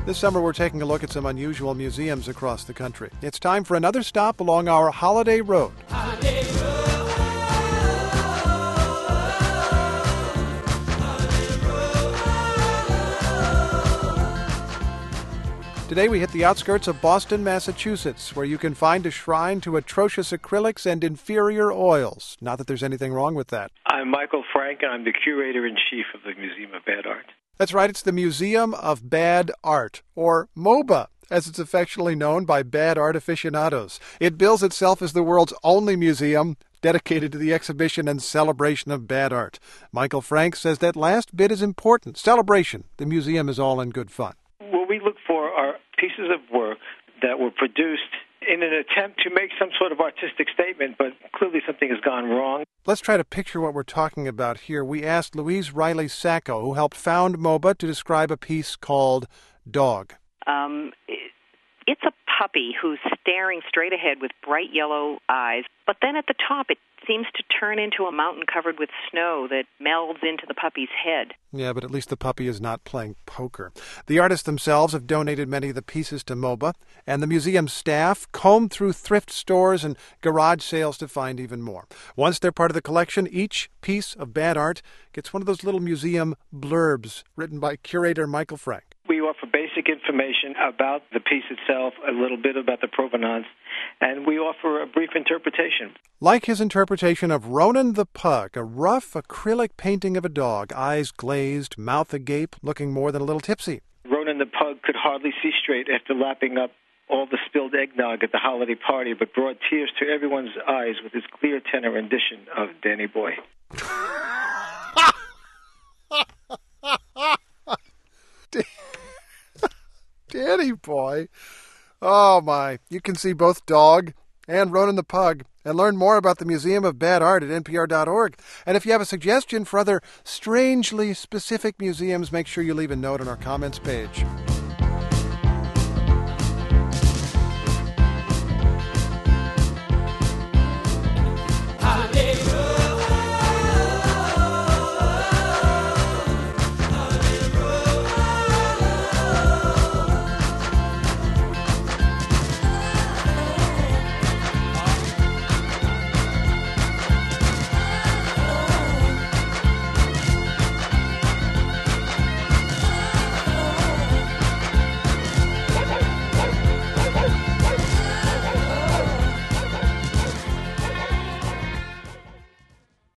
This summer, we're taking a look at some unusual museums across the country. It's time for another stop along our holiday road. Holiday road. Today, we hit the outskirts of Boston, Massachusetts, where you can find a shrine to atrocious acrylics and inferior oils. Not that there's anything wrong with that. I'm Michael Frank, and I'm the curator-in-chief of the Museum of Bad Art. That's right, it's the Museum of Bad Art, or MOBA, as it's affectionately known by bad art aficionados. It bills itself as the world's only museum dedicated to the exhibition and celebration of bad art. Michael Frank says that last bit is important. Celebration. The museum is all in good fun. What we look for are pieces of work that were produced in an attempt to make some sort of artistic statement, but clearly something has gone wrong. Let's try to picture what we're talking about here. We asked Louise Riley Sacco, who helped found MOBA, to describe a piece called Dog. It's a puppy who's staring straight ahead with bright yellow eyes, but then at the top it seems to turn into a mountain covered with snow that melds into the puppy's head. Yeah, but at least the puppy is not playing poker. The artists themselves have donated many of the pieces to MOBA, and the museum staff combed through thrift stores and garage sales to find even more. Once they're part of the collection, each piece of bad art gets one of those little museum blurbs written by curator Michael Frank. We offer basic information about the piece itself, a little bit about the provenance, and we offer a brief interpretation. Like his interpretation of Ronan the Pug, a rough acrylic painting of a dog, eyes glazed, mouth agape, looking more than a little tipsy. Ronan the Pug could hardly see straight after lapping up all the spilled eggnog at the holiday party, but brought tears to everyone's eyes with his clear tenor rendition of Danny Boy. Danny Boy. Oh, my. You can see both Dog and Ronan the Pug and learn more about the Museum of Bad Art at npr.org. And if you have a suggestion for other strangely specific museums, make sure you leave a note on our comments page.